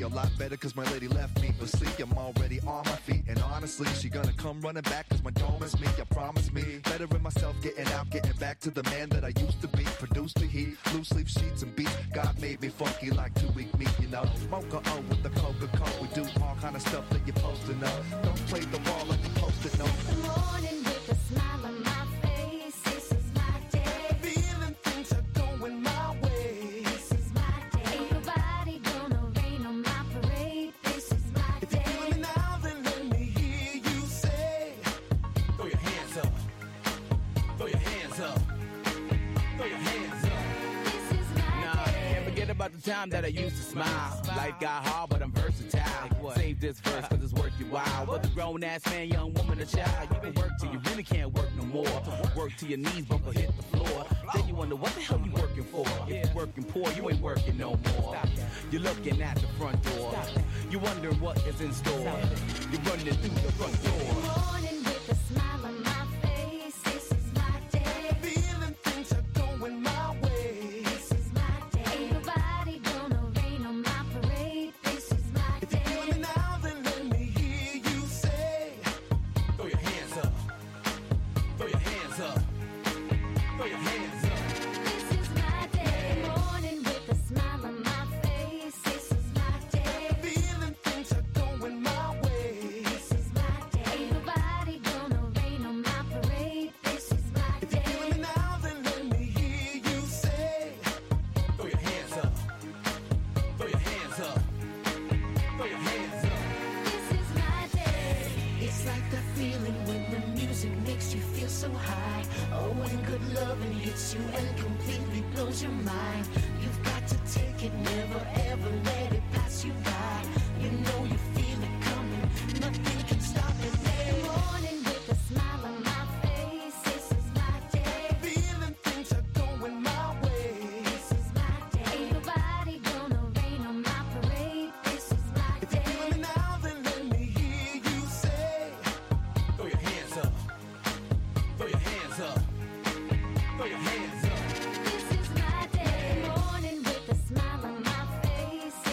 a lot better cause my lady left me. But see, I'm already on my feet. And honestly, she gonna come running back cause my dome is me. I promise me, better in myself, getting out, getting back to the man that I used to be. Produce the heat, loose leaf sheets and beats. God made me funky like 2 week meat, you know. Mocha O with the Coca-Cola. We do all kind of stuff that you're supposed to know. Don't play the ball like you're supposed to know. Good morning with a smile on my face. This is my day. Feeling things are going my way. This is my day. Ain't nobody gonna rain on my parade. This is my If day. you're feeling now, then let me hear you say, Throw your hands up. Throw your hands up. Throw your hands up. This is my Nah, day. can't forget about the time that I used to smile. Life got hard, but I'm versatile. Save this verse, cause it's worth your while. Whether grown ass man, young woman, or child, you can work till you really can't work no more. Work till your knees buckle hit the floor. Then you wonder what the hell you working for. If you working poor, you ain't working no more. You're looking at the front door. You wondering what is in store. You're running through the front Good door. morning with a smile on my face. This is my day. feeling things are going my way. This is my day. Ain't nobody gonna rain on my parade. This is my If you're feeling day. now, then let me hear you say, Throw your hands up. Throw your hands up. Throw your hands up. This is my day. Good morning with a smile on my face. This is my day. feeling things are going my way. This is my day. Ain't nobody gonna rain on my parade. This is my If you're feeling day. now, then let me hear you say, Throw your hands up. Throw your hands up. Throw your hands up. This is my day. It's like that feeling when the music makes you feel so high. Oh, when good loving hits you and completely blows your mind. You've got to take it, never ever let it pass you by. You know you feel it coming, nothing can stop it. Good morning with a smile on my face. This is my day. feeling things are going my way. This is my day. Ain't nobody gonna rain on my parade. This is my If you're day. feeling now, then let me hear you say, Throw your hands up. Throw your hands up. Throw your hands up. This is my day. Good morning with a smile on my face.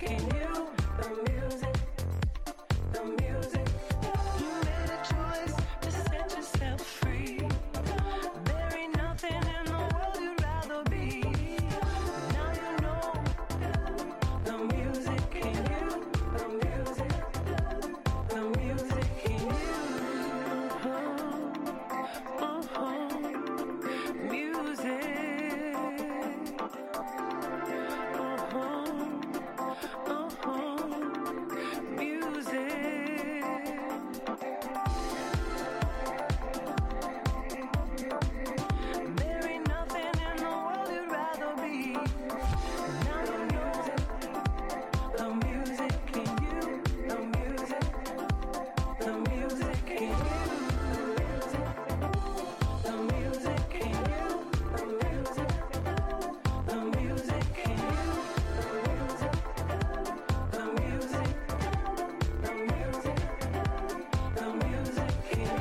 in you, the music, the music. You made a choice to set yourself free. There ain't nothing in the world you'd rather be. Now you know the music in you, the music, the music in you. Music. There ain't nothing in the world you'd rather be. Now you know the music in you, the music, the music in you, the music in you, the music, the music in you, the music, the music, the music in you.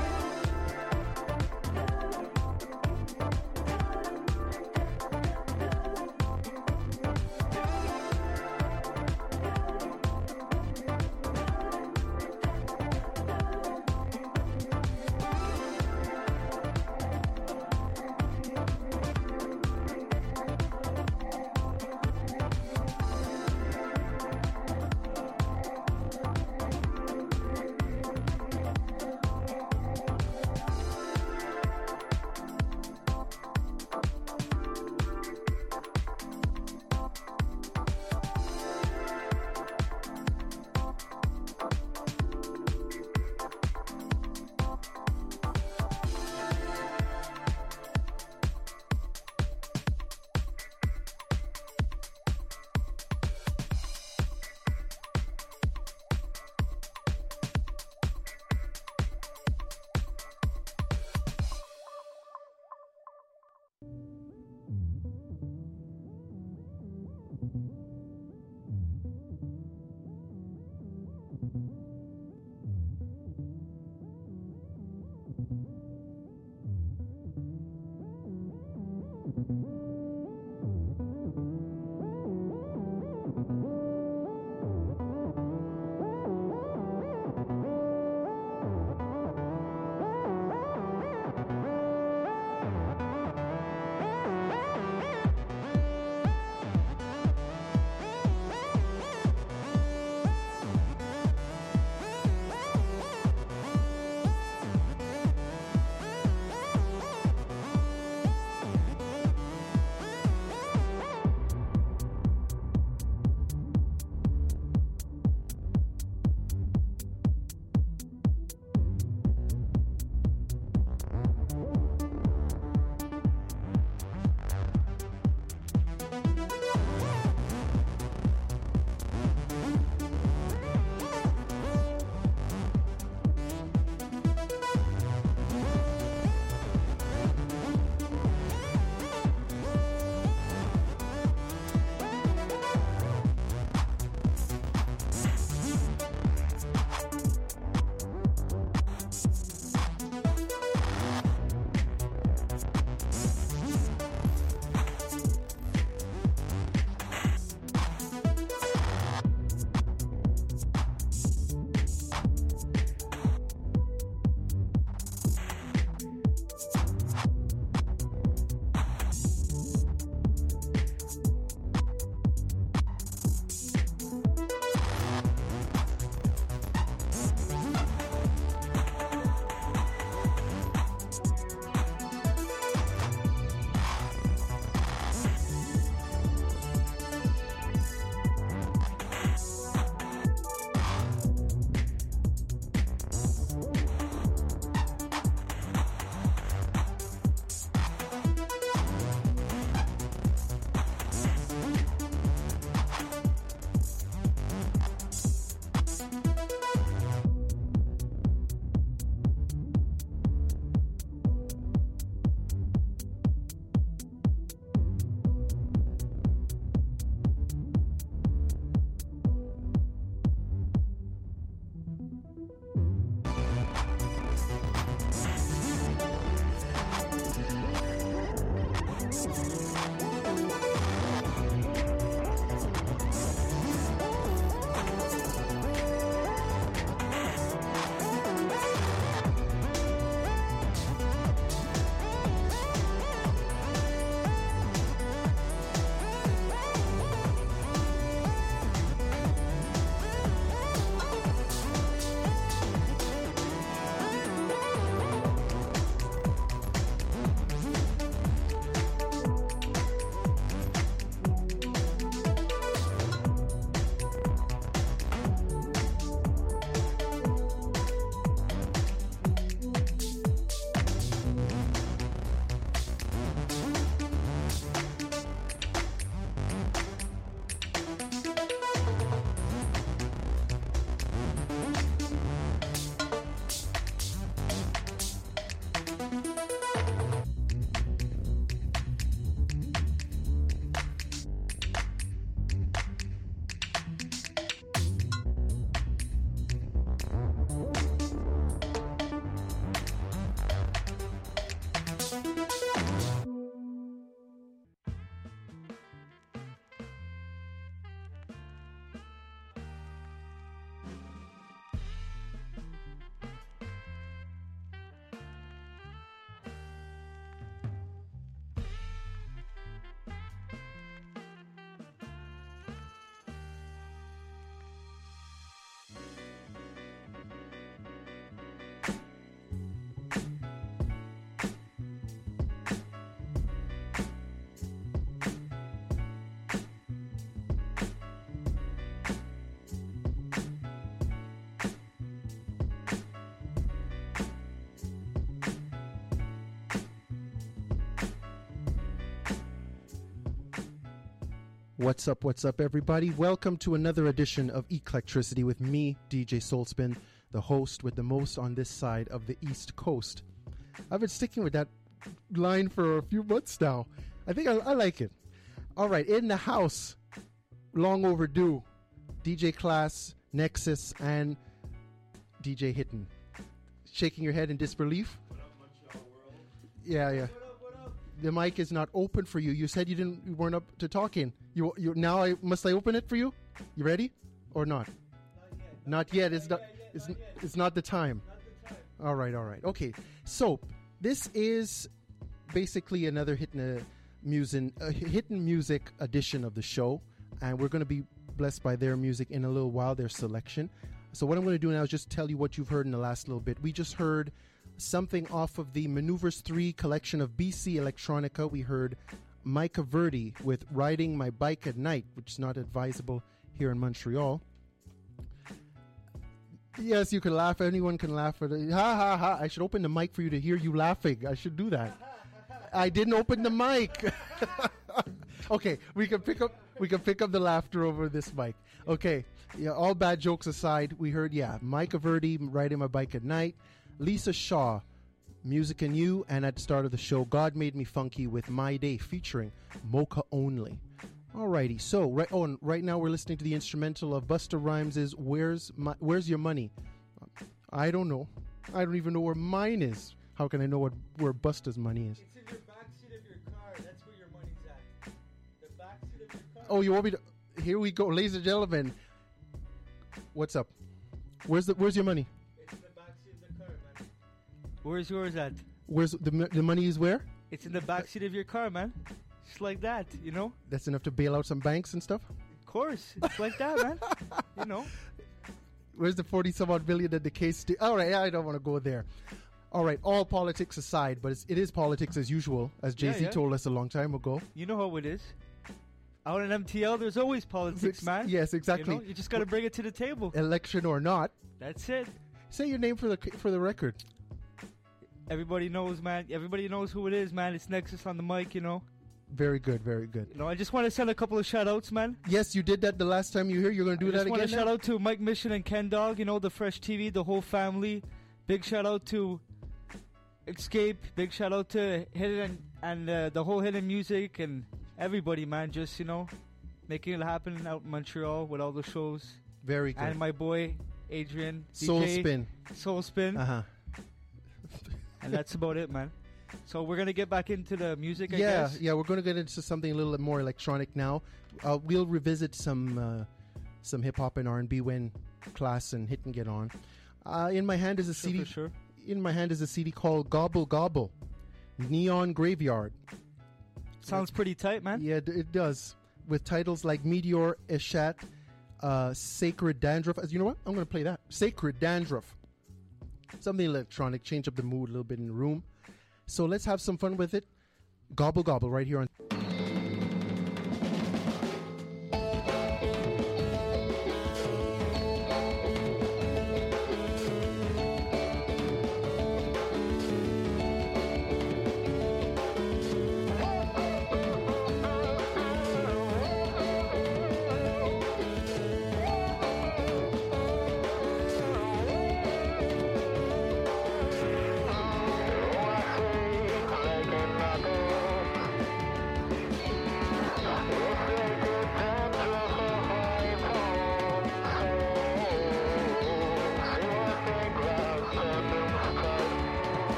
What's up, everybody? Welcome to another edition of Eclectricity with me, DJ Soulspin, the host with the most on this side of the East Coast. I've been sticking with that line for a few months now. I think I like it. All right, in the house, long overdue, DJ Class, Nexus, and DJ Hittin. Shaking your head in disbelief? What up, Montreal world? Yeah. What up? The mic is not open for you. You said you weren't up to talking. You now must I open it for you? You ready or not? Not yet. It's not the time. All right. Okay. So this is basically another Hittin' Music edition of the show, and we're going to be blessed by their music in a little while, their selection. So what I'm going to do now is just tell you what you've heard in the last little bit. We just heard something off of the Maneuvers 3 collection of BC Electronica. We heard Micah Verdi with Riding My Bike at Night, which is not advisable here in Montreal. Yes, you can laugh. Anyone can laugh at it. Ha ha ha. I should open the mic for you to hear you laughing. I should do that. I didn't open the mic. Okay, we can pick up the laughter over this mic. Okay. Yeah, all bad jokes aside, we heard Micah Verdi, Riding My Bike at Night, Lisa Shaw, Music and You, and at the start of the show, God Made Me Funky with My Day featuring Mocha Only. Alrighty, so right now we're listening to the instrumental of Busta Rhymes' Where's Your Money? I don't know. I don't even know where mine is. How can I know where Busta's money is? It's in your backseat of your car. That's where your money's at. The backseat of your car. Oh, you want me to? Here we go, ladies and gentlemen. What's up? Where's your money? It's in the backseat of the car, man. Where's yours at? Where's the money is where? It's in the backseat of your car, man. Just like that, you know? That's enough to bail out some banks and stuff? Of course. It's like that, man. You know? Where's the 40-some-odd billion in the case? All right, I don't want to go there. All right, all politics aside, but it is politics as usual, as Jay-Z told us a long time ago. You know how it is. Out in MTL, there's always politics, man. Yes, exactly. You know? You just got to bring it to the table. Election or not. That's it. Say your name for the record. Everybody knows, man. Everybody knows who it is, man. It's Nexus on the mic, you know. Very good, very good. You know, I just want to send a couple of shout-outs, man. Yes, you did that the last time you were here. You're going to do that again I just want to now? shout out to Mike Mission and Ken Dog, you know, the Fresh TV, the whole family. Big shout-out to Escape. Big shout-out to Hidden and the whole Hidden Music and everybody, man. Just, you know, making it happen out in Montreal with all the shows. Very good. And my boy, Adrian. Soulspin. Uh-huh. And that's about it, man. So we're going to get back into the music, I guess? Yeah, we're going to get into something a little more electronic now. We'll revisit some hip-hop and R&B when Class and Hittin' get on. In my hand is a CD. For sure. In my hand is a CD called Gobble Gobble, Neon Graveyard. Sounds pretty tight, man. Yeah, it does. With titles like Meteor, Eshat, Sacred Dandruff. You know what? I'm going to play that. Sacred Dandruff. Something electronic. Change up the mood a little bit in the room. So let's have some fun with it. Gobble Gobble right here on...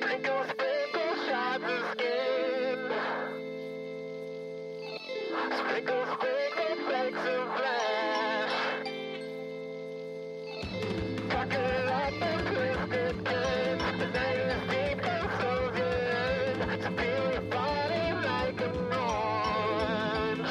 Sprinkle, sprinkle, shards of skin. Sprinkle, sprinkle, flakes of flesh. Pucker up and twisted good. The night is deep and so good. To feel your body like an orange.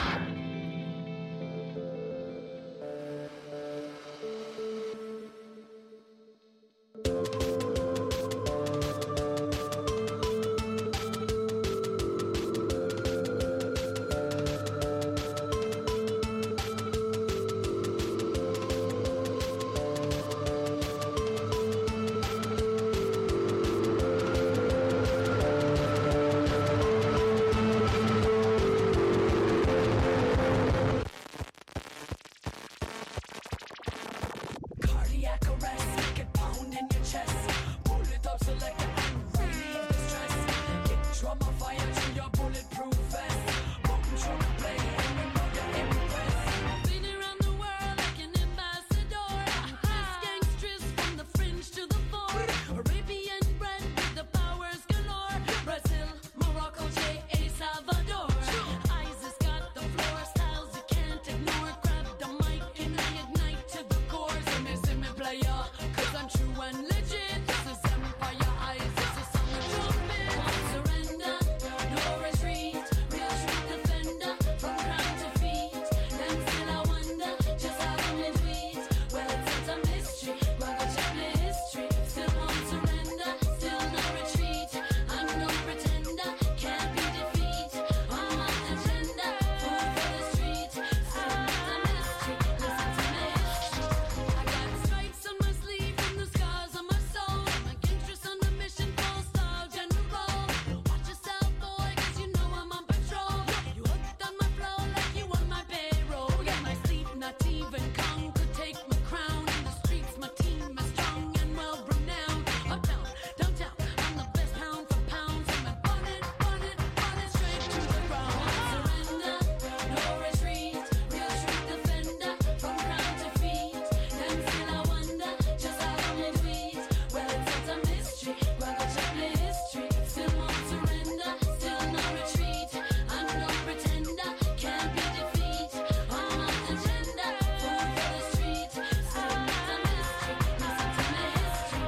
Cardiac arrest, make it pound in your chest. Pull it up, select it, and relieve the stress. Get trauma fire to your bulletproof vest. Welcome to the play, and we know you're impressed. Been around the world like an ambassador. This gangstress from the fringe to the fore. Arabian bread with the powers galore. Brazil, Morocco, J.A. Salvador. ISIS got the floor, styles you can't ignore. Grab the mic and reignite to the core. See me player, cause I'm true and legit. This is Empire Eyes, this is song of trumpet. Surrender, no retreat. Real street defender, from crown to feet. Them still I wonder, just how come it tweet. Well, it's a mystery, well, go check my history. Still won't surrender, still no retreat. I'm no pretender, can't be defeat. On my agenda, food for the street. Still not a mystery, listen to my history. I got stripes on my sleeve from the scars on my soul. I'm a gangstress on a mission, full style general. Watch yourself, boy, cause you know I'm on patrol. You hooked on my flow like you on my payroll. Yeah, my sleep, not even Kong could take my crown. In the streets, my team is strong and well renowned. Uptown, downtown, I'm the best pound for pound. So I'm burn it straight to the ground. Surrender, no retreat. Real street defender, from crown to feet. Them still I wonder, just how come it tweet. Well, it's a mystery, well, go check my history. Still won't surrender, still no retreat. I'm no pretender, can't be defeat. On my agenda, food for the street. Still not a mystery, listen to my history.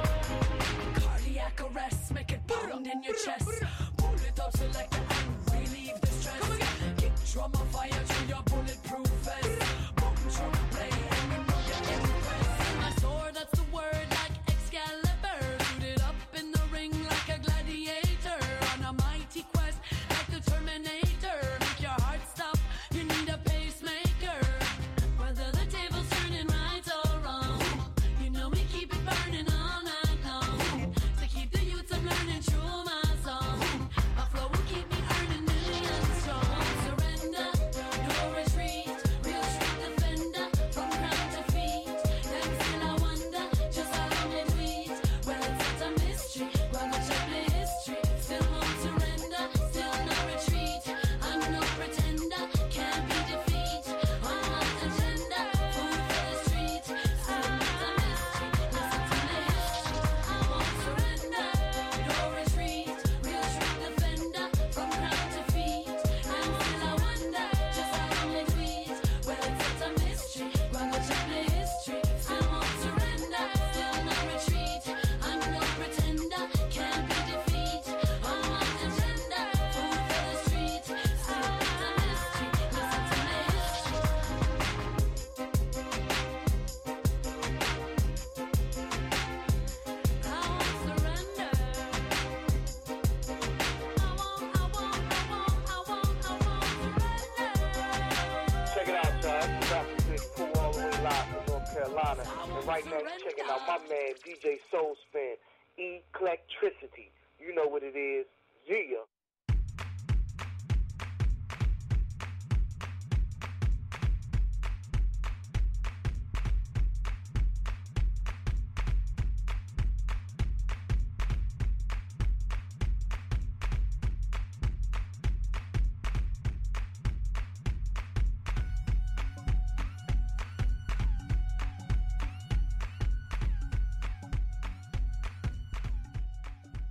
Cardiac arrest, make it pound in your chest. Pull it up, select it, and relieve the stress. Get trauma fire to your bulletproof vest. Welcome to the play, and we know you're impressed. My sword, that's the word, like Excalibur. Suited up in the ring like a gladiator. On a mighty quest, like the Terminator. Make your heart stop, you need a pacemaker. Whether the table's turning right or wrong, you know we keep it burning all night long. To keep the youths, I'm learning through my song. My flow will keep me earning millions strong. Surrender, no retreat. Real street defender, from crown to feet. Them still I wonder, just how long it tweet. Well, it's a mystery, well, go check my history. Still won't surrender, still no retreat. I'm no pretender, can't be defeat. On my agenda, food for the street. Still not a mystery, listen to my history. I won't surrender, no retreat. Real street defender, from crown to feet. I'm still I wonder, just how long it tweet. Well, it's a mystery, well, go check my history. Still won't surrender, still no retreat. I'm no pretender, can't be defeat. On my agenda, food for the street. Still not a mystery, listen to my history. I won't surrender. Check it out, y'all. It's Rapper Big Pooh all the way live from North Carolina. And right now, you're checking out my man, DJ Soulspin, Eclectricity. You know what it is. Yeah.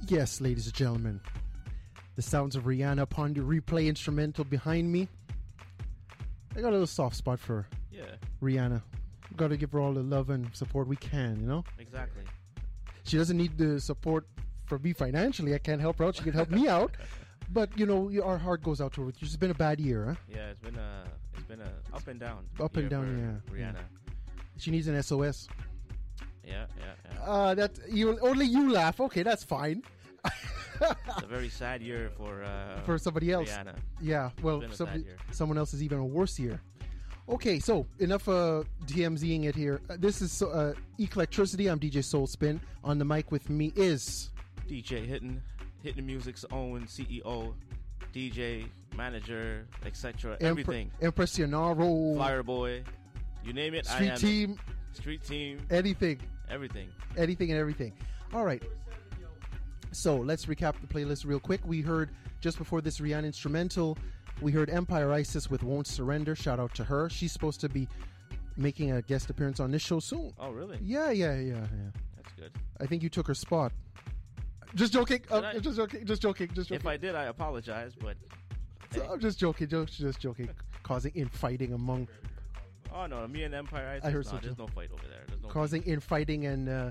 Yes, ladies and gentlemen, the sounds of Rihanna upon the replay instrumental behind me. I got a little soft spot for Yeah, Rihanna. Got to give her all the love and support we can, you know? exactly. She doesn't need the support from me financially. I can't help her out. She can help me out. But, you know, our heart goes out to her. It's been a bad year, huh? Yeah, it's been a up and down. Up and year down, for yeah. Rihanna. She needs an SOS. Yeah, yeah. That only you laugh. Okay, that's fine. It's a very sad year For somebody else. Rihanna. Yeah, well, been a sad year. someone else is even a worse year. Okay, so enough DMZing it here. This is Eclectricity. I'm DJ Soul Spin. On the mic with me is DJ Hitting Music's own CEO, DJ, manager, etc. Everything. Impressionaro. Flyer boy, you name it. I Street am team. it. Street team. Anything. Everything. Anything and everything. All right. So let's recap the playlist real quick. We heard just before this Rihanna instrumental, we heard Empire Isis with Won't Surrender. Shout out to her. She's supposed to be making a guest appearance on this show soon. Oh, really? Yeah. That's good. I think you took her spot. Just joking. I? Just joking. If I did, I apologize, but hey. I'm just joking. Just joking. Causing infighting among. Oh no, me and Empire Isis. I heard no, so there's too. no fight over there. There's no Causing infighting and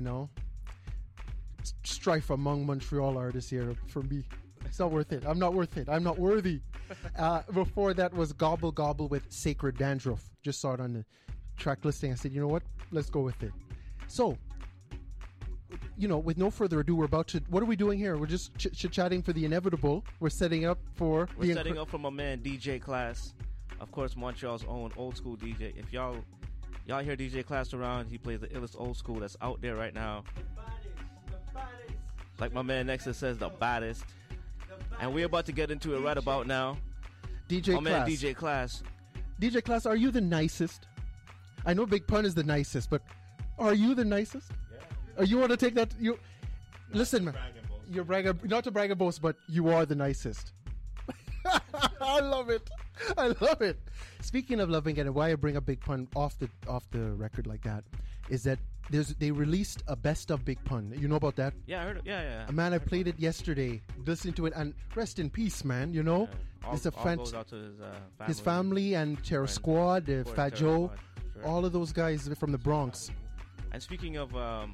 strife among Montreal artists here for me. It's not worth it. I'm not worth it. I'm not worthy. Before that was Gobble Gobble with Sacred Dandruff. Just saw it on the track listing. I said, you know what? Let's go with it. So, with no further ado, we're about to. What are we doing here? We're just chit-chatting for the inevitable. We're setting up for. We're setting up for my man DJ Class, of course, Montreal's own old school DJ. If y'all hear DJ Class around, he plays the illest old school that's out there right now. Like my man Nexus says, the baddest. And we're about to get into it right about now. DJ my Class. man DJ Class. DJ Class, are you the nicest? I know Big Pun is the nicest, but are you the nicest? Yeah. You want to take that? Listen, man. You're bragging, not to brag and boast, but you are the nicest. I love it. Speaking of loving it, and why I bring up Big Pun off the record like that, is that they released a best of Big Pun. You know about that? Yeah, I heard it. Yeah. Man, I played it yesterday, listening to it, and rest in peace, man. You know, it's a all goes out to his his family and Terror friends. Squad, Of course, Fat Terror Joe, Squad, sure. all of those guys from the Bronx. And speaking of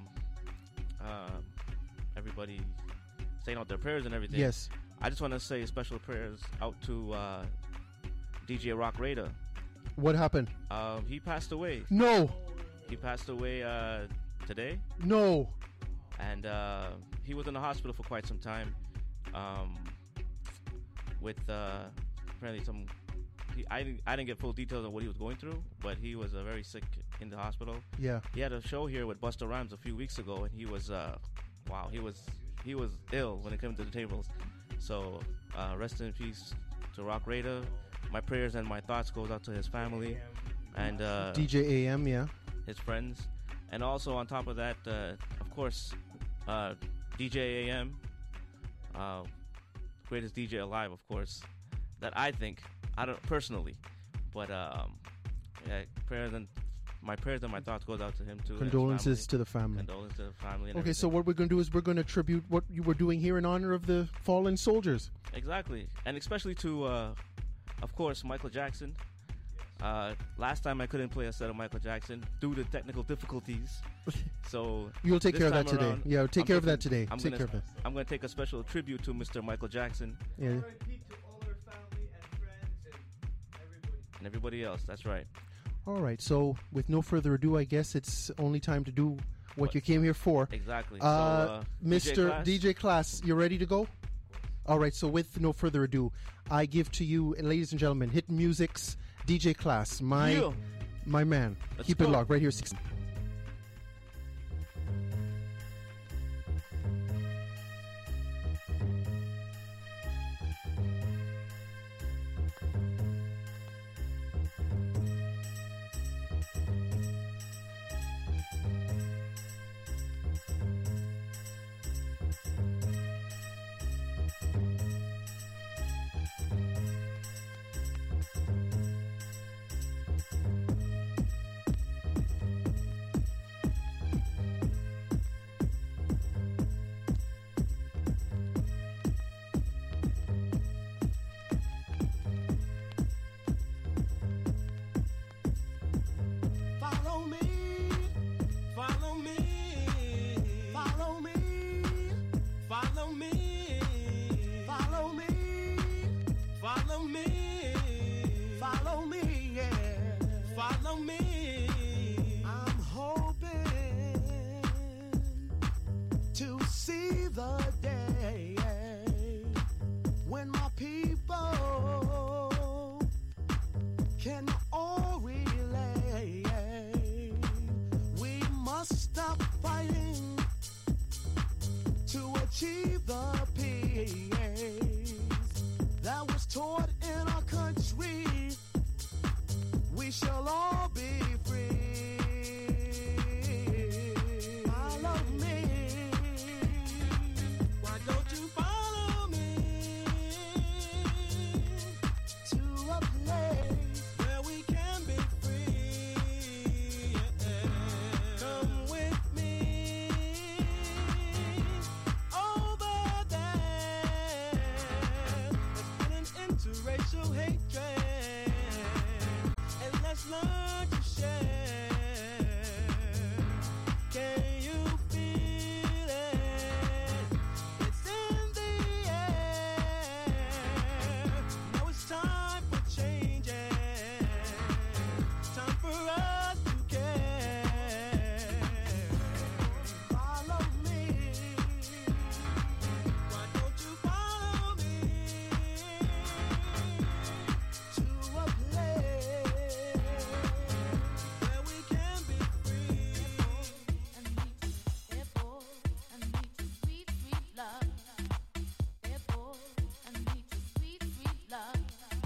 everybody saying out their prayers and everything, Yes. I just want to say special prayers out to DJ Rock Raider. What happened? He passed away. No. He passed away today, No. and he was in the hospital for quite some time with apparently some. I didn't get full details of what he was going through, but he was very sick in the hospital. Yeah. He had a show here with Busta Rhymes a few weeks ago, and he was he was ill when it came to the tables. So rest in peace to Rock Raider. My prayers and my thoughts goes out to his family and DJ AM, yeah. his friends, and also on top of that, of course, DJ AM, greatest DJ alive, of course, that I think. I don't personally, but my prayers and my thoughts goes out to him too. and his Condolences to the family. Condolences to the family. And Okay, so everything. what we're going to do is we're going to tribute what you were doing here in honor of the fallen soldiers. Exactly, and especially to, of course, Michael Jackson. Last time I couldn't play a set of Michael Jackson due to technical difficulties. So You'll take this care of that time today. around, Yeah, take I'm care of that taking- today. I'm Take gonna- care of that. I'm going to take a special tribute to Mr. Michael Jackson Yeah. and everybody else. That's right. All right. So, with no further ado, I guess it's only time to do what you came here for. Exactly. Mr. Class? DJ Class, you ready to go? All right. So, with no further ado, I give to you, ladies and gentlemen, Hit Music's DJ Class, Yeah. my man. Let's Keep go. it locked right here. Follow me. Follow me. Follow me. Follow me, yeah. Follow me. I'm hoping to see the day when my people can all relate. We must stop fighting to achieve the peace that was taught in our country. We shall all be free. Follow me. Why don't you follow me to a place where we can be free? Come with me over there. Let's put an end to racial hatred and let's learn to share. Can you feel it? It's in the air. Now it's time for changes. Time for us to care. Follow me. Why don't you follow me to a place where we can be free? Sweet, sweet love. Yeah, boy, I need your sweet, sweet love.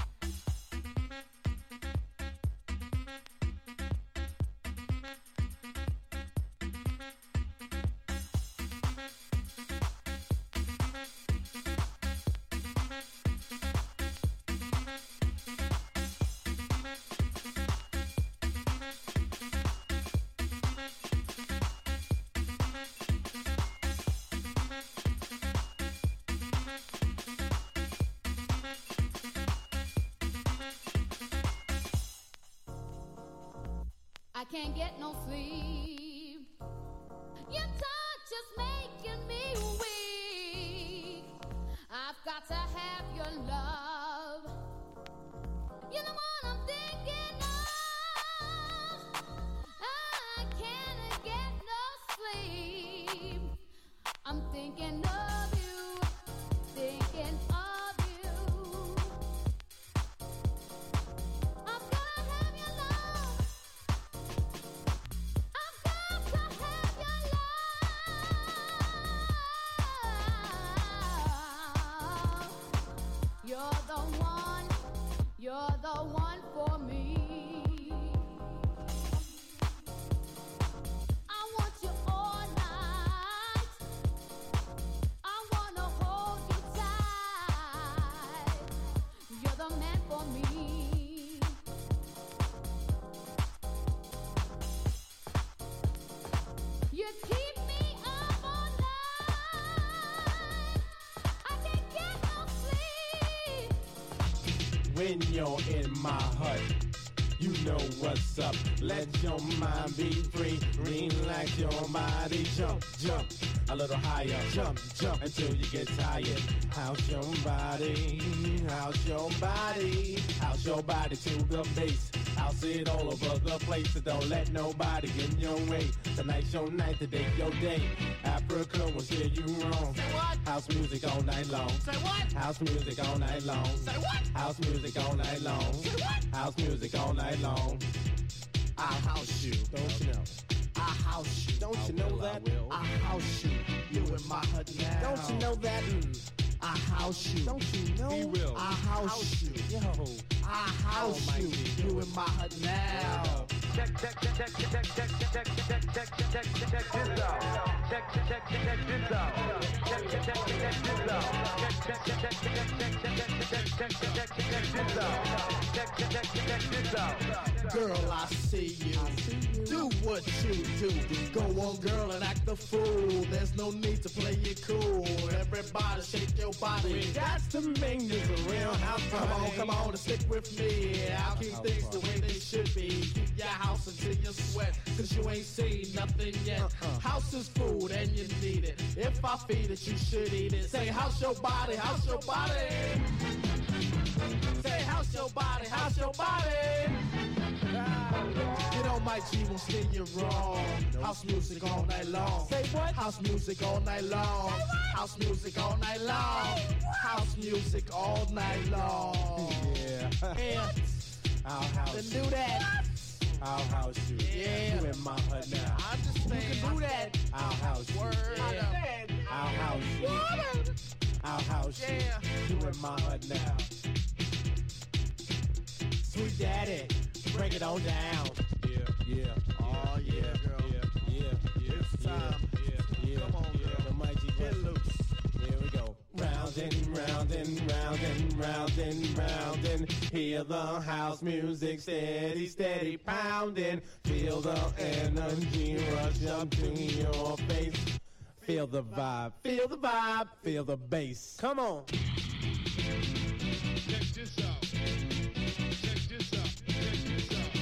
I can't get no sleep. Your touch is making me weak. I've got to have your love. You're the one I'm thinking of. I can't get no sleep. I'm thinking of you, thinking of you. I've got to have your love. I've got to have your love. You're the one for me. I want you all night. I wanna hold you tight. You're the man for me. You keep me up all night. I can't get no sleep. When you're in my hut, you know what's up. Let your mind be free. Relax your body. Jump, jump a little higher. Jump, jump until you get tired. House your body. House your body. House your body to the base. I'll see it all over the place, so don't let nobody get in your way. Tonight's your night, today your day. Africa will steer you wrong. Say what? House music all night long. Say what? House music all night long. Say what? House music all night long. Say what? House music all night long. I'll house you. Don't you know? I'll house you. Don't you know that? I'll house you. You in my hut now. Don't you know that? I'll house you. Don't you know? Be real. I'll house you. Yo. I'll house you. You in my hut now. Check this out. Check this out. Check this out. Check this out. Girl, I see you. Do what you do. Go on, girl, and act the fool. There's no need to play it cool. Everybody shake your body. We got to make this a real house party. Come on, and stick with me. I'll keep things the way they should be. Keep your house until you sweat, 'cause you ain't seen nothing yet. House is food and you need it. If I feed it, you should eat it. Say, house your body, house your body. Say, house your body, house your body. You know my G won't steer you wrong. House music all night long. Say what? House music all night long. House music all night long. House music all night long. Yeah. Yeah. I'll house Then you. do that. I'll house you. Yeah. You in my hood now. I'm just saying. You can do that. I'll house you. Yeah. I'll house you. I'll house you. Yeah. You in my hood now. Sweet daddy, break it on down. Yeah, yeah. Oh, yeah, girl. Yeah. It's time. Yeah. Come on, girl. The mighty Get loose. Here we go. Round and round and round and round and round and hear the house music steady, steady pounding. Feel the energy rush up to your face. Feel the vibe, feel the vibe, feel the bass. Come on. Check this out. Check this out. Check this out.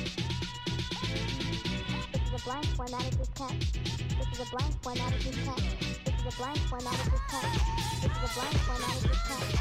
This is a blank formatted diskette. This is a blank formatted diskette. This is a blank formatted diskette. This is a blank formatted diskette.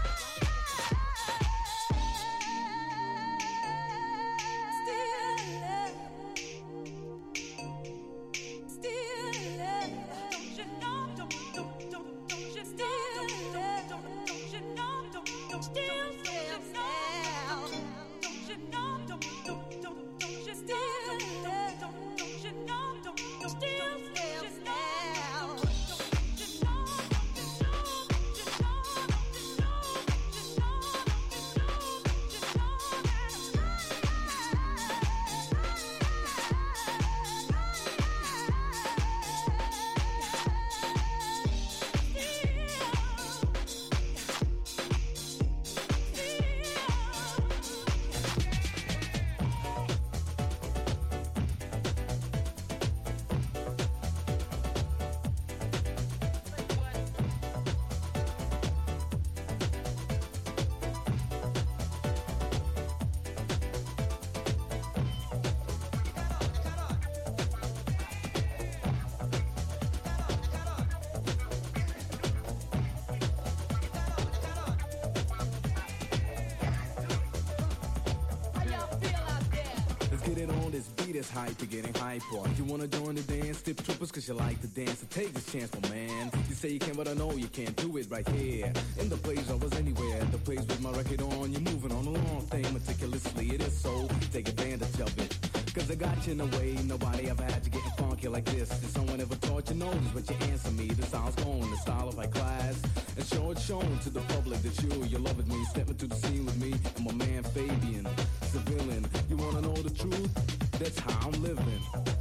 This hype, you're getting hyper. You wanna join the dance? Tip troopers cause you like to dance. So take this chance, my man. You say you can, but I know you can't do it right here. In the place I was anywhere, the place with my record on. You're moving on along, thing meticulously. It is so, take advantage of it. Cause I got you in a way nobody ever had you getting funky like this. If someone ever taught you notice what you answer me. The style's gone, the style of my class. And show it shown to the public that you love it me. Step into the scene with me and my man Fabian, civilian. You wanna know the truth? That's how I'm living.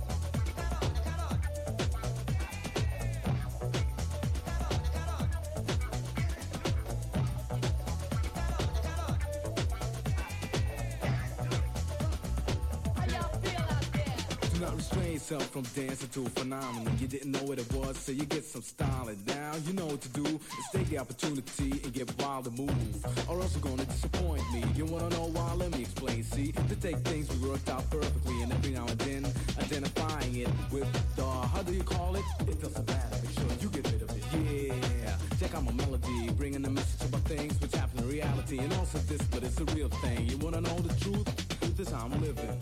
Do not restrain yourself from dancing to a phenomenon. You didn't know what it was, so you get some style. And now you know what to do. Is take the opportunity and get wild and move. Or else you're gonna disappoint me. You wanna know why? Let me explain. See, to take things we worked out perfectly, and every now and then identifying it with the, how do you call it? It doesn't matter, make sure you get rid of it. Yeah, check out my melody, bringing the message about things which happen in reality. And also this, but it's a real thing. You wanna know the truth? Truth is how I'm living.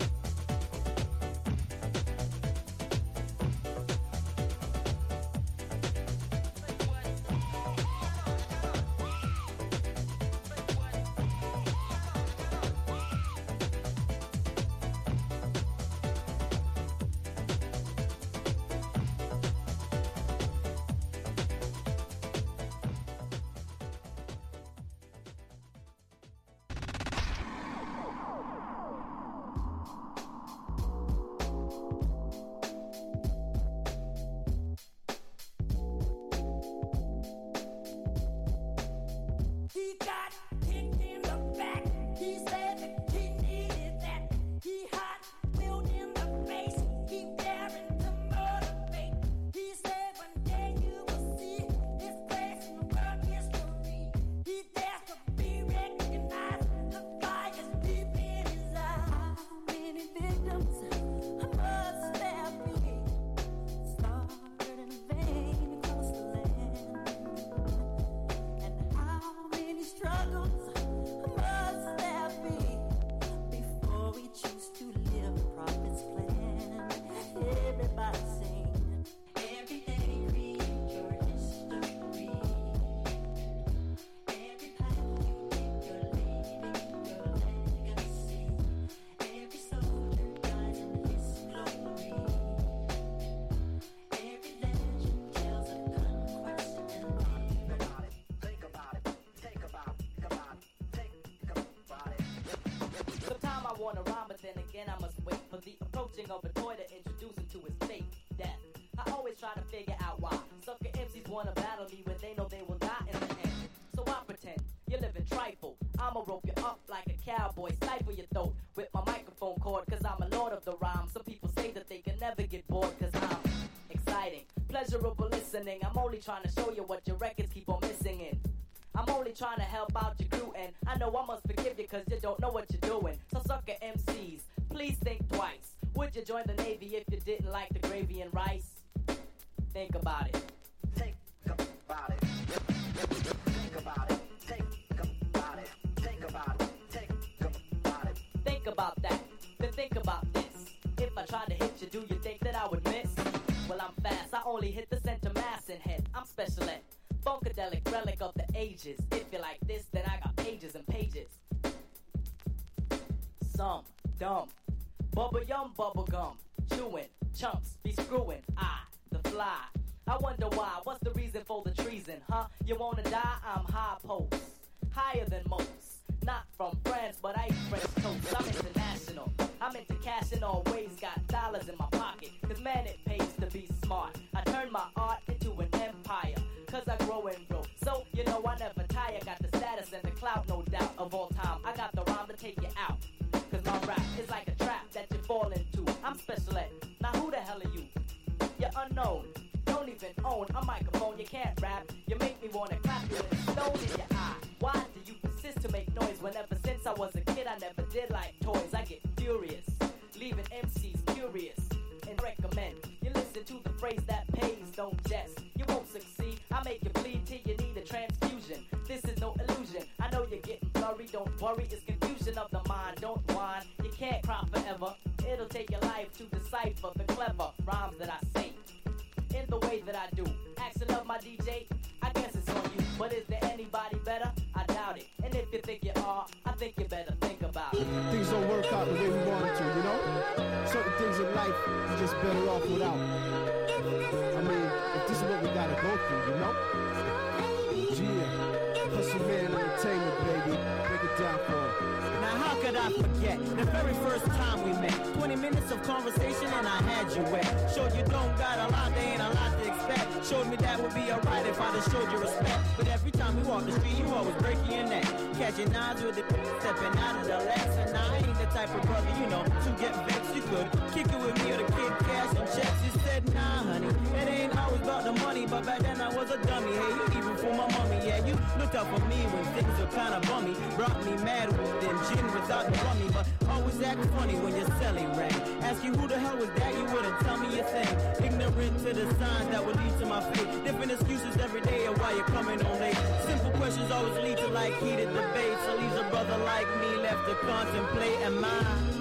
of a toy to introduce him to his fate, death. I always try to figure out why sucker MCs wanna battle me when they know they will die in the end. So I pretend you live in trifle. I'ma rope you up like a cowboy, stifle your throat with my microphone cord, cause I'm a lord of the rhyme. Some people say that they can never get bored, cause I'm exciting, pleasurable listening. I'm only trying to show you what your records keep on missing in. I'm only trying to help out your crew, and I know I must forgive you cause you don't know what you're doing. So sucker MCs, please think twice. Would you join the Navy if you didn't like the gravy and rice? Think about it. Think about it. Think about it. Think about it. Think about it. Think about it. Think about that. Then think about this. If I tried to hit you, do you think that I would miss? Well, I'm fast. I only hit the center mass and head. I'm special ed. Funkadelic relic of the ages. If you like this, then I got pages and pages. Some dumb. Bubble yum, bubble gum. Chewing. Chunks. Be screwing. The fly. I wonder why. What's the reason for the treason, huh? You wanna die? I'm high post. Higher than most. Not from France, but I eat French toast. I'm international. I'm into cash and always got dollars in my pocket. Cause man, it pays to be smart. I turn my art into an empire. Cause I grow and grow. So, you know I never tire. Got the status and the clout, no doubt, of all time. I got the rhyme to take you out. Cause my rap is like a trap that you fall into. I'm special ed. Now who the hell are you? You're unknown. Don't even own a microphone. You can't rap. You make me wanna clap you with a stone in your eye. Why do you persist to make noise when ever since I was a kid I never did like toys? I get furious, leaving MCs curious, and recommend you listen to the phrase that pays, don't jest. You won't succeed. I make you bleed till you need a transfusion. This is no illusion. I know you're getting blurry. Don't worry, it's confusion of the mind. Don't whine. You can't cry forever. It'll take your life to decipher the clever rhymes that I say in the way that I do. Action of my DJ, I guess it's on you. But is there anybody better? I doubt it. And if you think you are, I think you better think about it. Things don't work out the way we want it to, you know? Certain things in life, you're just better off without. I mean, if this is what we gotta go through, you know? Yeah. Hustle Man Entertainment, baby. Break it down for him. Now how could I forget the very first time we met? 20 minutes of conversation and I had you wet. Showed you don't got a lot, there ain't a lot to expect. Showed me that would be alright if I just showed you respect. But every time we walk the street, you always breaking your neck. Catching eyes with it, stepping out of the legs. And I ain't the type of brother, you know, to get vexed. You could kick it with me or the kid cash and checks. You said, nah, honey, it ain't always about the money. But back then I was a dummy. Hey, you even for my mommy, yeah, you looked out for me when things were kinda bummy. Brought me mad with them gin without the rummy. But always act funny when your celly rang. Ask you who the hell was that, you wouldn't tell me a thing. Ignorant to the signs that would lead to my fate. Different excuses every day of why you're coming on late. Simple questions always lead to like heated debates. So leaves a brother like me left to contemplate. Am I?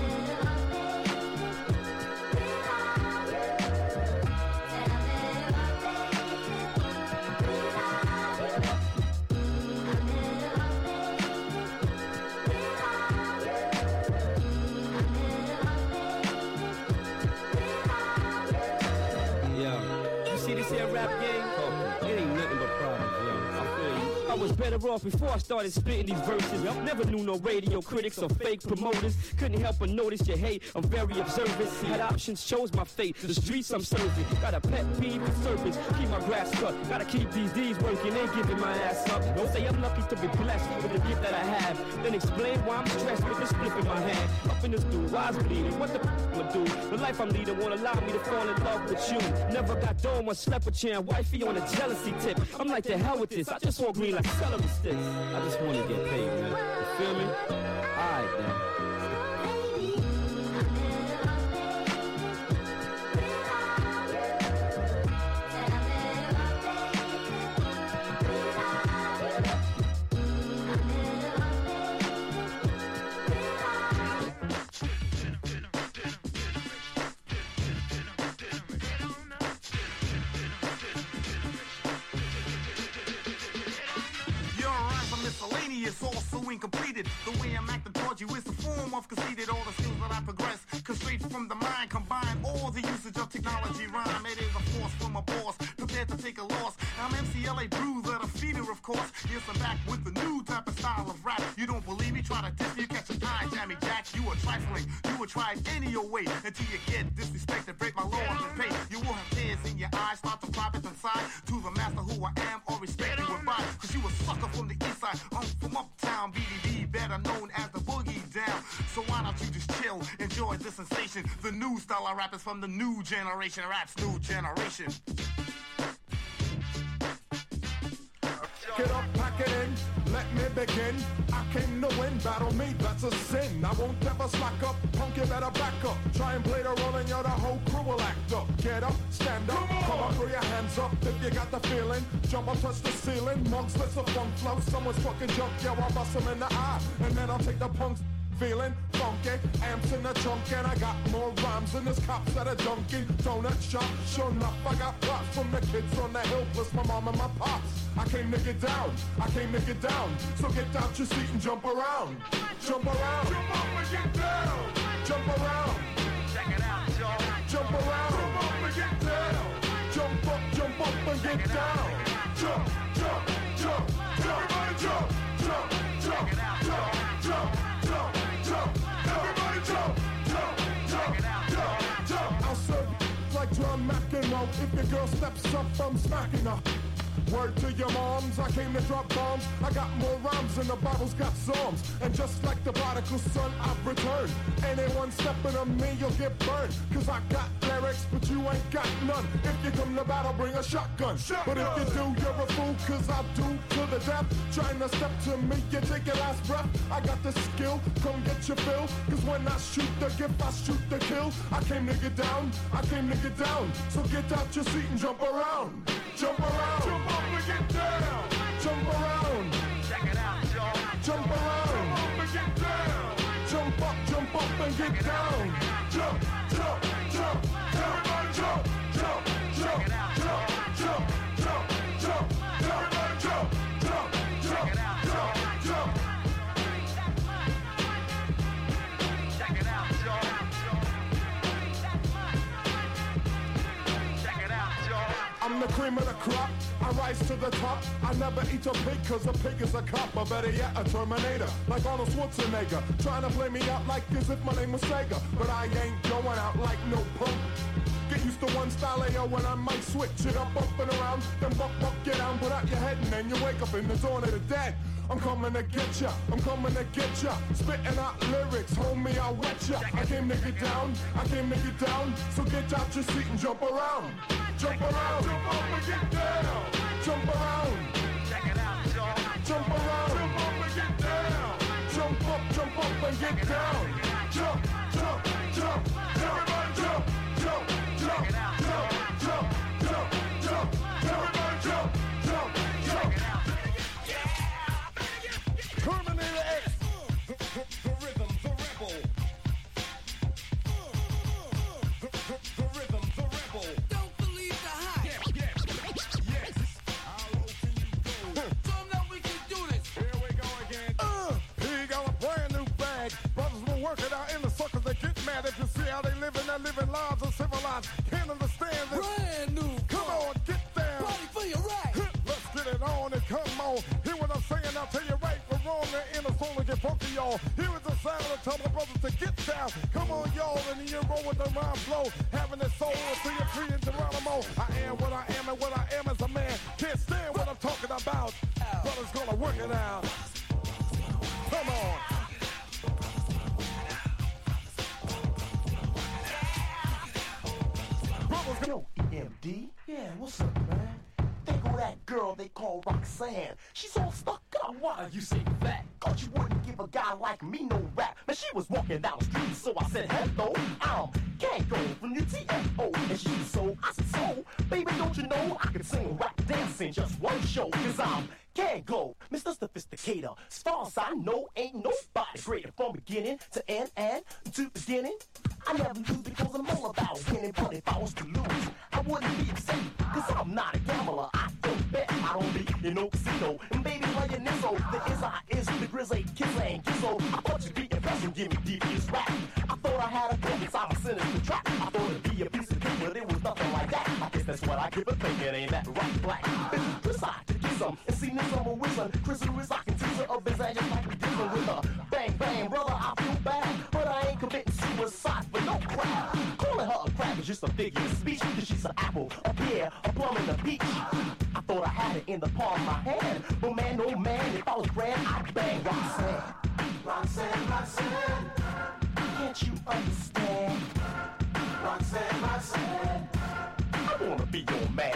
Was better off before I started spitting these verses. Never knew no radio critics or fake promoters. Couldn't help but notice your hate. I'm very observant. Had options, chose my fate. The streets I'm serving. Got a pet peeve with serpents. Keep my grass cut. Gotta keep these D's working. Ain't giving my ass up. Don't say I'm lucky to be blessed with the gift that I have. Then explain why I'm stressed with this flip in my hand. Up in this dude, why's bleeding? What the I'ma do? The life I'm leading won't allow me to fall in love with you. Never got dome or slept with you and wifey on a jealousy tip. I'm like, the hell with this. I just want green like celery sticks. I just want to get paid, man. You feel me? Alright, then. Miscellaneous, also incompleted. The way I'm acting towards you is the form of conceited. All the skills that I progress, cause straight from the mind, combine all the usage of technology rhyme. It is a force from a boss, prepared to take a loss. I'm MCLA Bruiser, the feeder, of course. Yes, I'm back with the new type of style of rap. You don't believe me? Try to diss me, you catch an eye, Jammy Jack. You are trifling, you will try it any old way until you get disrespected, break my laws and pay. You will have tears in your eyes, start to cry inside to the master who I am or respect you goodbye. Cause you a sucker from the east side, I'm from uptown, BDD, better known as the Boogie Down. So why don't you just chill, enjoy the sensation. The new style of rap is from the new generation, rap's new generation. Get up, pack it in, let me begin. I came to win, battle me, that's a sin. I won't ever slack up, punk, you better back up. Try and play the role and you're the whole crew will act up. Get up, stand up, come on, throw your hands up. If you got the feeling, jump up, touch the ceiling. Monks, let's a funk flow, someone's fucking jump. Yo, I'll bust them in the eye, and then I'll take the punks. Feeling funky, amps in the trunk, and I got more rhymes than this cops at a Dunkin' Donut shop. Sure enough, I got props from the kids on the hill, plus my mom and my pops. I came to get down, I came to get down. So get out your seat and jump around. Jump around, jump up and get down. Jump around, check it out, y'all. Jump around, jump up and get down. Jump up and get down. Jump, jump, jump, jump, jump, jump, jump, check it out, y'all. Jump, jump, jump, everybody jump, jump, jump, jump, jump. I'll serve like drum macking roll. If your girl steps up, I'm smacking her. Word to your moms, I came to drop bombs. I got more rhymes than the Bible's got psalms. And just like the prodigal son, I've returned. Anyone stepping on me, you'll get burned. Cause I got lyrics, but you ain't got none. If you come to battle, bring a shotgun. But if you do, you're a fool, cause I do to the death. Trying to step to me, you take your last breath. I got the skill, come get your fill. Cause when I shoot the gift, I shoot the kill. I came to get down, I came to get down. So get out your seat and jump around. Jump around. Jump up and get down. Jump around. Check it out, y'all. Jump around. Jump up and get down. Jump up and get down. Jump, jump, jump, everybody jump, jump, jump, jump, jump, jump, jump, everybody jump, jump, jump, jump, jump. Check it out, y'all. Check it out, y'all. I'm the cream of the crop, I rise to the top. I never eat a pig cause a pig is a cop. Or better yet, a Terminator, like Arnold Schwarzenegger. Trying to play me out like as if my name was Sega. But I ain't going out like no punk. Get used to one style AO when I might switch it up and around. Then buck, get down, put out your head and then you wake up in the dawn of the dead. I'm coming to get ya, I'm coming to get ya. Spitting out lyrics, homie, I'll wet ya. I came to get down, I came to get down. So get out your seat and jump around. Jump around, jump up and get down. Jump around, check it out, y'all. Jump around, jump up and get down. Jump up and get down. Jump, jump, jump, everybody jump, jump, jump, jump, jump, jump, jump, everybody jump, jump, jump. Terminator X, the rhythm, the rebel. The rhythm, the rebel. Don't believe the hype. Yes. How low can you go? Show 'em that we can do this. Here we go again. He got a brand new bag. Brothers will work it out in the suckers. They get mad if you see how they living. They're living lives of civilized. Can't understand this. Brand new. Come on, get down. Party for your right. Let's get it on and come on. Hear what I'm saying? I'll tell you right or wrong. The inner soul will get funky, y'all. Here is the sound of tell the brothers to get down. Come on, y'all, and you roll with the rhyme flow. Having it soul until you're free in Geronimo. I am what I am, and what I am is a man. Can't stand what I'm talking about. Brothers gonna work it out. Come on. Brothers, yo, EMD. Yeah, what's up, man? Think of that girl they call Roxanne. She's all stuck up. Why you say that? Cause you wouldn't give a guy like me no rap. Man, she was walking down the street, so I said, hello, I'm Kango from the TFO. And she so, I said, so, baby, don't you know I can sing, rap, dance in just one show. Cause I'm Kango, Mr. Sophisticator. As far as I know, ain't nobody greater. From beginning to end and to beginning. I never lose because I'm all about winning. But if I was to lose, I wouldn't be upset. Cause I'm not a gambler, I don't bet. I don't be in no casino. And baby, playing Nizzo. The is I is the grizzly, kiss and gizzo. I thought you'd be impressed and give me devious rap. I thought I had a gun inside my sinister trap. I thought it'd be a piece of cake, but it was nothing like that. I guess that's what I give a thinking, ain't that right, black? Bitch, decide to get some and see this number with some. Chris Lewis, I can tease her up his ass just like we did with her. Bang, bang, brother, I feel bad, but I ain't committing suicide. just a figure of speech. Cause she's an apple, a pear, a plum, and a peach. I thought I had it in the palm of my hand. But man, oh man, if I was grand, I'd bang Roxanne. Roxanne, Roxanne, can't you understand? Roxanne, Roxanne, I wanna be your man.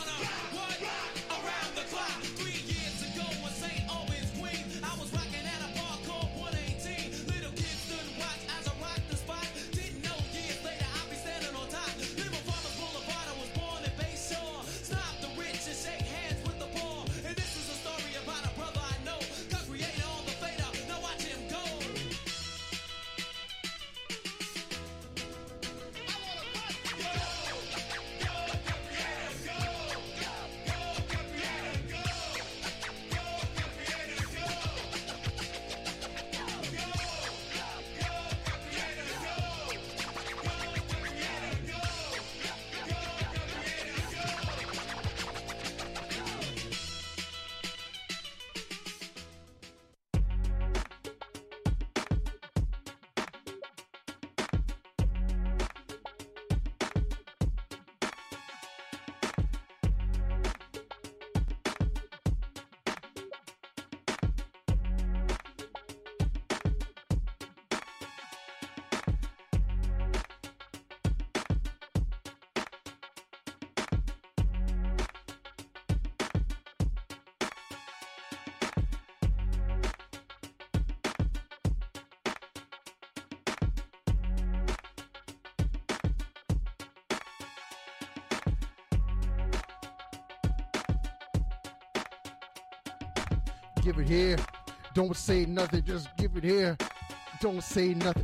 Give it here. Don't say nothing. Just give it here. Don't say nothing.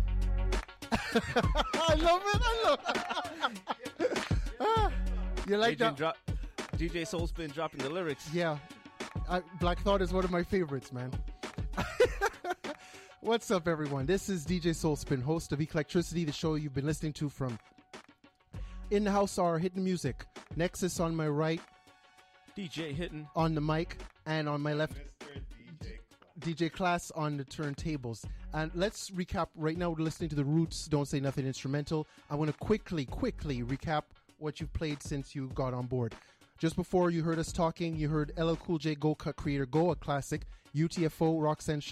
I love it. I love it. You like Adrian that? DJ Soulspin dropping the lyrics. Yeah. Black Thought is one of my favorites, man. What's up, everyone? This is DJ Soulspin, host of Eclectricity, the show you've been listening to from In the House are Hidden Music. Nexus on my right. DJ Hitting. On the mic. And on my left, DJ Class on the turntables. And let's recap. Right now, we're listening to the Roots, Don't Say Nothing instrumental. I want to quickly recap what you've played since you got on board. Just before you heard us talking, you heard LL Cool J, Go Cut Creator, Go, a classic. UTFO, Roxanne.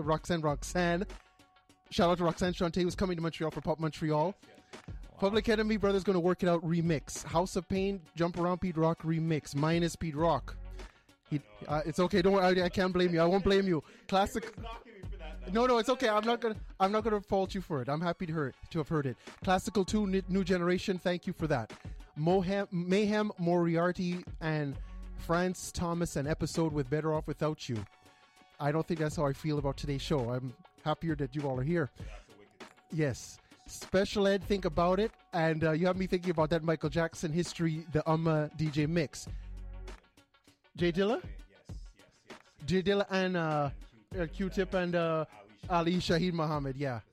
Shout out to Roxanne Shante, who's coming to Montreal for Pop Montreal. Public Enemy, Brothers Gonna Work It Out remix. House of Pain, Jump Around Pete Rock remix. Minus Pete Rock. It's okay. Don't worry. I can't blame you. I won't blame you. Classic. No, it's okay. I'm not gonna fault you for it. I'm happy to have heard it. Classical 2, New Generation. Thank you for that. Mayhem, Moriarty, and France Thomas, an episode with Better Off Without You. I don't think that's how I feel about today's show. I'm happier that you all are here. Yes. Special Ed, Think About It, and you have me thinking about that Michael Jackson history, the DJ mix. Jay Dilla? Yes. Jay Dilla and Q-Tip and Ali Shaheed Muhammad, yeah.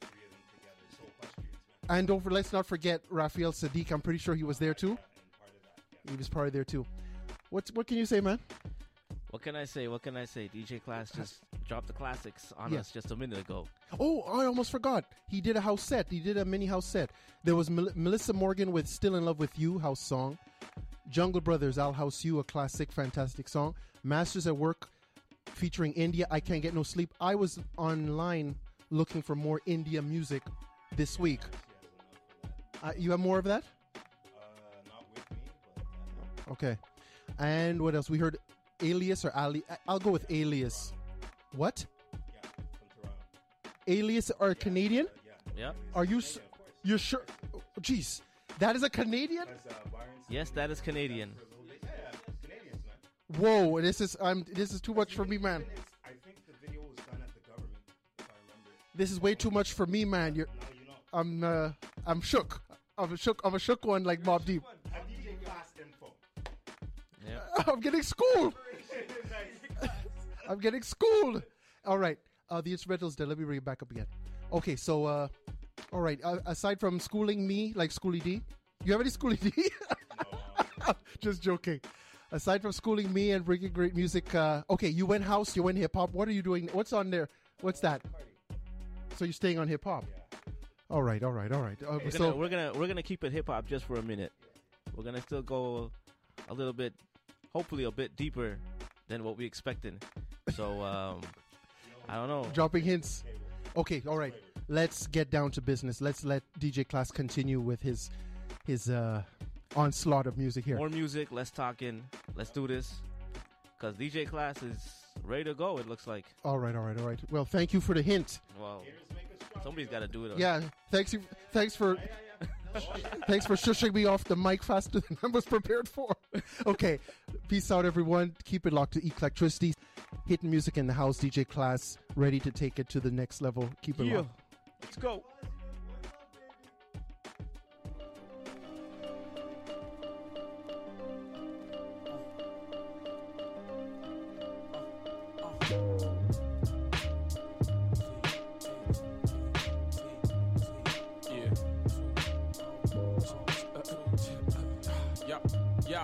And let's not forget Raphael Sadiq. I'm pretty sure he was there too. He was part of there too. What can you say, man? What can I say? DJ Class just dropped the classics on us just a minute ago. Oh, I almost forgot. He did a house set. He did a mini house set. There was Melissa Morgan with Still in Love with You, house song. Jungle Brothers, I'll House You, a classic, fantastic song. Masters at Work featuring India, I Can't Get No Sleep. I was online looking for more India music this week. You have more of that? Not with me, but... Okay. And what else? We heard Alias or Ali. I'll go with Alias. What? Yeah, from Toronto. Alias are Canadian? Yeah. Are you... You're sure? Jeez. That is a Canadian? Yes, that is Canadian. Whoa, this is too much for me, man. I think the video was done at the government, if I remember it. This is way too much for me, man. I'm shook. I'm a shook one like Mobb Deep. DJ Class info. Yeah. I'm getting schooled. I'm getting schooled. All right. The instrumental's done. Let me bring it back up again. Okay, so all right. Aside from schooling me like Schoolie D, you have any Schoolie D? No. Just joking. Aside from schooling me and bringing great music, okay, you went house, you went hip hop. What are you doing? What's on there? What's that? So you're staying on hip hop? All right. We're gonna keep it hip hop just for a minute. We're gonna still go a little bit, hopefully a bit deeper than what we expected. So I don't know. Dropping hints. Okay, all right. Let's get down to business. Let's let DJ Class continue with his onslaught of music here. More music, less talking. Let's do this. Because DJ Class is ready to go, it looks like. All right. Well, thank you for the hint. Well, somebody's got to do it. Yeah, thanks for shushing me off the mic faster than I was prepared for. Okay, peace out, everyone. Keep it locked to Eclectricity. Hitting music in the house. DJ Class ready to take it to the next level. Keep it locked. Let's go. Yeah.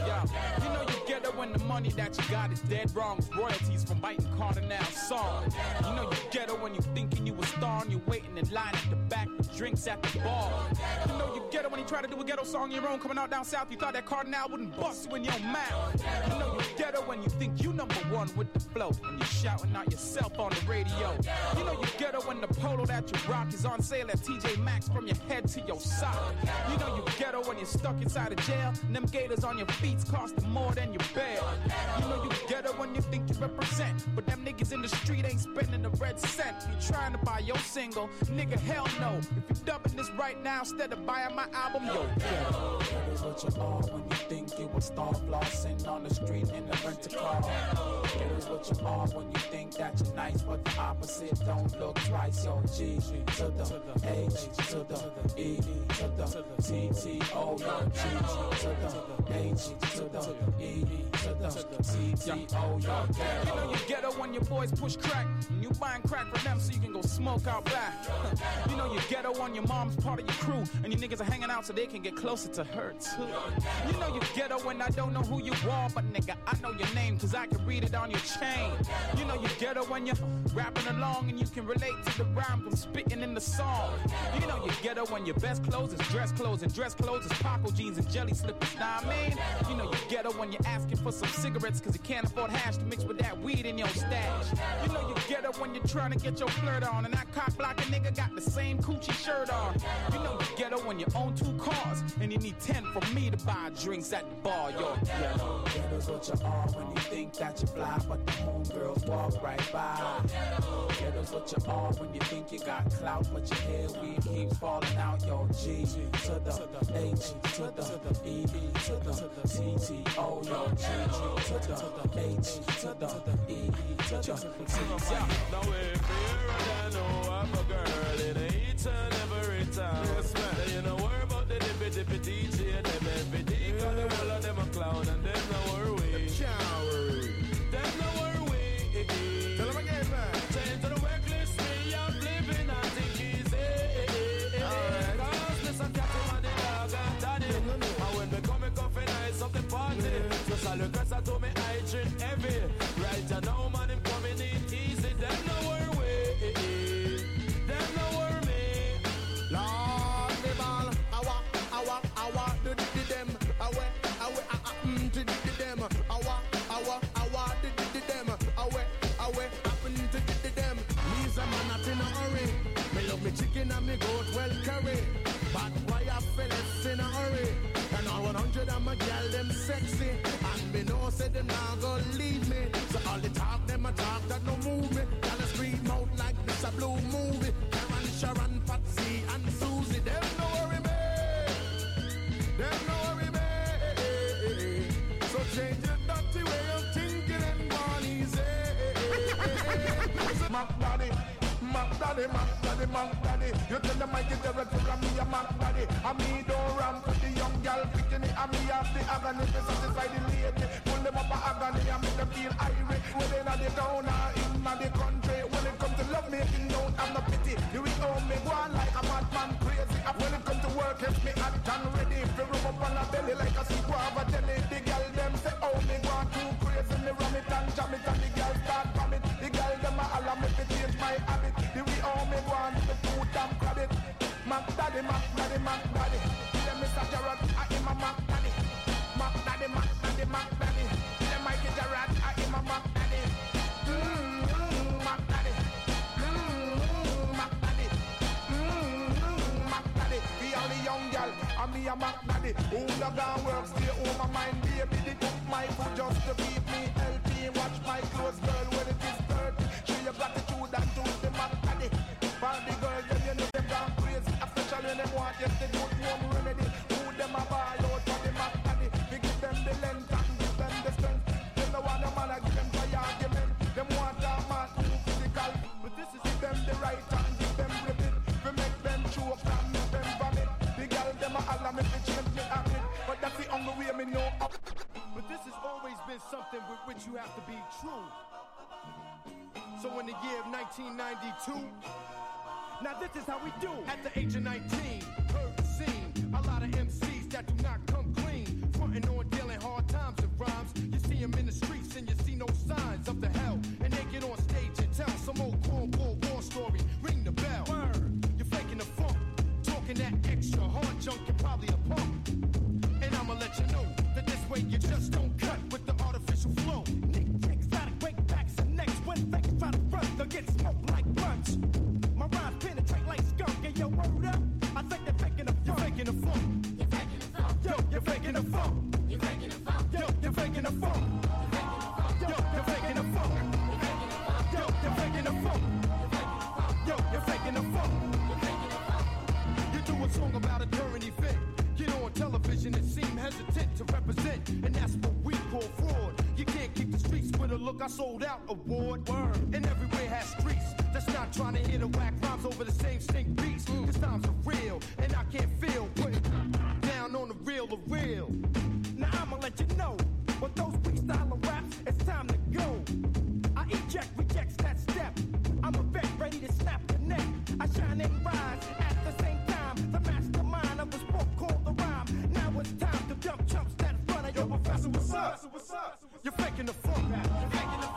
You know you get it when the money that you got is dead wrong. Royalties from biting Cardinal song. You know you get it when you thinking you a star and you're waiting in line at the back with drinks at the bar. You know you get it when you try to do a ghetto song your own coming out down south. You thought that Cardinal wouldn't bust you in your mouth. You know you get it when you think you number one with the flow and you're shouting out yourself on the radio. You know you get it when the polo that you rock is on sale at TJ Maxx from your head to your sock. You know you get it when you're stuck inside of jail and them gators on your feet costing more than your bail. You know you get it when you think you represent, but them niggas in the street ain't spending a red cent. You trying to buy your single, nigga, hell no. If you dubbing this right now instead of buying my album, yo. Ghetto is what you are when you think you a star, flossing on the street in a rental car. Ghetto is what you are when you think that you're nice, but the opposite don't look twice. Yo, G to the H to the E to the T T O, yo, G to the H to the E to the T T O, yo. You know you get it when your boys push crack and you buying crack for them so you can go smoke out back. You know you get it when your mom's part of your crew and your niggas are hanging out so they can get closer to her too. You know you get it when I don't know who you are, but nigga I know your name cause I can read it on your chain. You know you get it when you're rapping along and you can relate to the rhymes I'm spitting in the song. You know you get it when your best clothes is dress clothes and dress clothes is Paco jeans and jelly slippers. Nah, I mean, you know you get it when you're asking for some cigarettes cause you can't afford hash to mix with that weed in your stash. You know you get it when you're trying to get your flirt on and that cock blocking nigga got the same coochie shirt on. You know you get it when you own 2 cars and you need 10 from me to buy drinks at the bar, yo. Ghetto's what you are when you think that you fly, but the homegirls walk right by. Ghetto's what you are when you think you got clout, but your hair weed keeps falling out, yo. G to the H to the E to the T T O, yo. G to the H to the E to the T T O. Now if you're know I'm a girl in each and every time. Yes, man. You know worry about the dippy DJ and them every day. Cause the whole of them a clown and them no worry. Them no worry. Tell them again, man. Change to the workless way of living, I think easy. Alright. Cause listen, Captain and the dog and Danny. And when me come, me coffee nice up the party. Just all the girls that told me I drink heavy. Right now, man, him coming in easy. Them no worry. Them no worry me. Lord, the ball, I walk, do them. I went, to them. I walk, do them. I went, happen to them. Me's a man not in a hurry. Me love me chicken and me goat well curry. But why I fellas in a hurry? And all 100 of my gal them sexy. And me know say them not gonna leave me. So all the talk them a talk that no move me. Gal a scream out like this a blue movie. Karen, Sharon, Patsy and Susie. Them no worry me. Them no worry me. So change your dirty way of thinking and gone easy. Mac Daddy. You tell them I get the red from me a Mac Daddy. And me don't ram for the young gal picking it. And me have the agony to satisfy the lady. Pull them up a agony and make them feel irate. When they in the town or in the country. When it comes to love making, don't have no pity. Do it all me go on like a madman crazy. And when it comes to work, if me act and ready. If you rub up on a belly like a sea guava jelly. The gal them say, oh me go on too crazy. Me ram it and jam it and the gal start from it. The gal them a allow me to change my habit. The we all me go on the food and grab it. Daddy, Mac Daddy, Mac Daddy. Them Mr. Gerard, I am a Mac Daddy. Mac Daddy, Mac Daddy, Mac Daddy. Them Mikey Gerard, I am a Mac Daddy. Mac Daddy. Mac Daddy. Mac Daddy. We all the young girl, and me a Mac Daddy. Who the gun work, stay home, my mind, baby. They cook my food just to keep me healthy. Watch my clothes, girl, when it is dirty. Show your gratitude and do the Mac Daddy. For the girls, them you know them gone crazy. Especially when them want just the good home remedy. Who them a buy out for the Mac Daddy. We give them the length and give them the strength. Them the one the man I give them for your argument. Them want a man who physical. But this is give them the right and give them the bit. We make them choke and make them vomit. The girl them a holler me fi change me habit. But that's the only way me know up. But this has always been something with which you have to be true. So in the year of 1992, now this is how we do. At the age of 19, heard the scene. A lot of MCs that do not come clean. Frontin' on dealing hard times and rhymes. You see them in the streets and you see no signs of the hell. And they get on stage and tell some old cornball war story. Ring the bell. Word. You're faking the funk. Talking that extra hard junk, you're probably a punk. And I'ma let you know that this way you just don't cut with the artificial flow. Nick, exotic, break backs and necks. When fakes try to front, they'll get smoked like blunts. My rhymes penetrate like skunk. Get your word up. I think they're faking the funk. You're faking the funk. You're faking the funk. Yo, you're faking the funk. You're faking the funk. Yo, you're faking the funk. Yo, you're faking the funk. Yo, you're faking the funk. Yo, you're faking the funk. You do a song about a current event. Get on television and seem hesitant to represent, and that's what we call fraud. You can't keep the streets with a look I sold out award. Word. And everywhere has streets that's not trying to hear the whack rhymes over the same stink beats. Cause times are real, and I can't feel putting down on the real of real. Now I'ma let you know, with those freestyle raps, it's time to go. I eject, rejects that step. I'm a vet ready to snap the neck. I shine and rise at the same time. The mastermind of the sport called the rhyme. Now it's time to dump chumps that in front of your professor. What's up? You're faking the funk. You're faking the